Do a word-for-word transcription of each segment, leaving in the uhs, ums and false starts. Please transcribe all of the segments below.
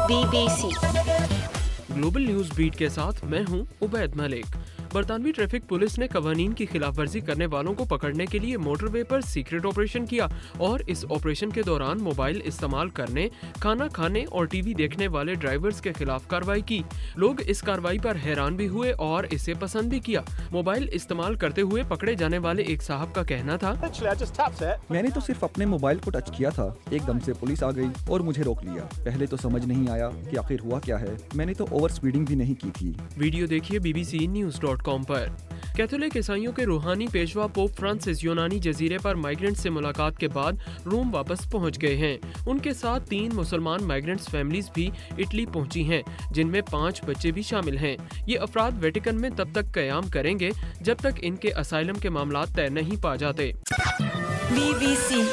B B C global news beat के साथ मैं हूं उबैद मलिक। बरतानवी ट्रैफिक पुलिस ने कवानीन की खिलाफवर्जी करने वालों को पकड़ने के लिए मोटरवे पर सीक्रेट ऑपरेशन किया और इस ऑपरेशन के दौरान मोबाइल इस्तेमाल करने, खाना खाने और टीवी देखने वाले ड्राइवर्स के खिलाफ कार्रवाई की। लोग इस कार्रवाई पर हैरान भी हुए और इसे पसंद भी किया। मोबाइल इस्तेमाल करते हुए पकड़े जाने वाले एक साहब का कहना था, मैंने तो सिर्फ अपने मोबाइल को टच किया था, एकदम से पुलिस आ गई और मुझे रोक लिया। पहले तो समझ नहीं आया कि आखिर हुआ क्या है। मैंने तो ओवर स्पीडिंग भी नहीं की थी। वीडियो देखिए B B C news dot com पर। कैथोलिक ईसाइयों के रूहानी पेशवा पोप फ्रांसिस यूनानी जजीरे पर माइग्रेंट्स से मुलाकात के बाद रोम वापस पहुंच गए हैं। उनके साथ तीन मुसलमान माइग्रेंट्स फैमिलीज भी इटली पहुंची हैं, जिनमें पाँच बच्चे भी शामिल हैं। ये अफराद वेटिकन में तब तक कयाम करेंगे जब तक इनके असाइलम के मामला तय नहीं पा जाते। बी बी सी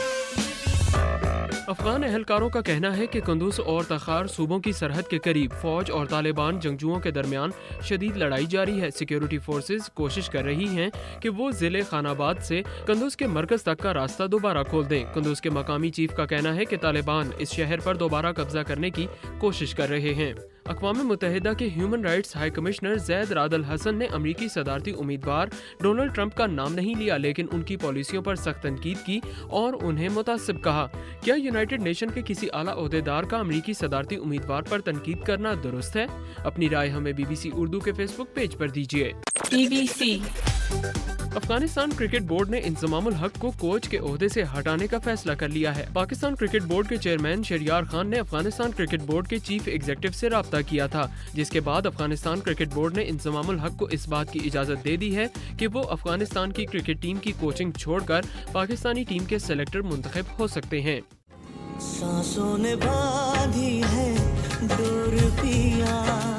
अफगान एहलकारों का कहना है कि कुंदुज और तखार सूबों की सरहद के करीब फौज और तालिबान जंगजुओं के दरमियान शदीद लड़ाई जारी है। सिक्योरिटी फोर्सेज कोशिश कर रही हैं कि वो जिले खानाबाद से कुंदुज के मरकज तक का रास्ता दोबारा खोल दें। कुंदुज के मकामी चीफ का कहना है कि तालिबान इस शहर पर दोबारा कब्जा करने की कोशिश कर रहे हैं। अक़वाम मुत्तहिदा के human rights high commissioner Zeid Raad al Hussein ने अमरीकी सदारती उम्मीदवार डोनाल्ड ट्रंप का नाम नहीं लिया, लेकिन उनकी पॉलिसियों पर सख्त तनकीद की और उन्हें मुतासिब कहा। क्या यूनाइटेड नेशन के किसी आला ओहदेदार का अमरीकी सदारती उम्मीदवार पर तनकीद करना दुरुस्त है? अपनी राय हमें बी बी सी उर्दू के फेसबुक पेज पर दीजिए। B B C Afghanistan cricket board ने इंजमामुल हक को कोच के ओहदे से हटाने का फैसला कर लिया है। पाकिस्तान क्रिकेट बोर्ड के चेयरमैन शहरियार खान ने अफगानिस्तान क्रिकेट बोर्ड के चीफ एग्जीक्यूटिव से राब्ता किया था, जिसके बाद अफगानिस्तान क्रिकेट बोर्ड ने इंजमामुल हक को इस बात की इजाजत दे दी है कि वो अफगानिस्तान की क्रिकेट टीम की कोचिंग छोड़कर पाकिस्तानी टीम के सेलेक्टर मुंतखब हो सकते हैं। सांसों ने बांधी है डोर पिया,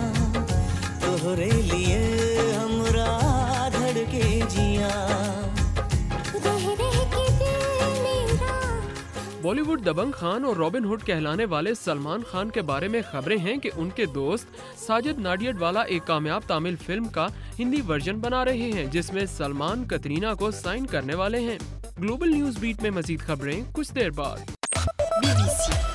तोहरे लिए हमरा धड़के जिया। बॉलीवुड दबंग खान और रॉबिन हुड कहलाने वाले सलमान खान के बारे में खबरें हैं कि उनके दोस्त साजिद नाडियाडवाला एक कामयाब तामिल फिल्म का हिंदी वर्जन बना रहे हैं, जिसमें सलमान कतरीना को साइन करने वाले हैं। ग्लोबल न्यूज बीट में मजीद खबरें कुछ देर बाद। बी बी सी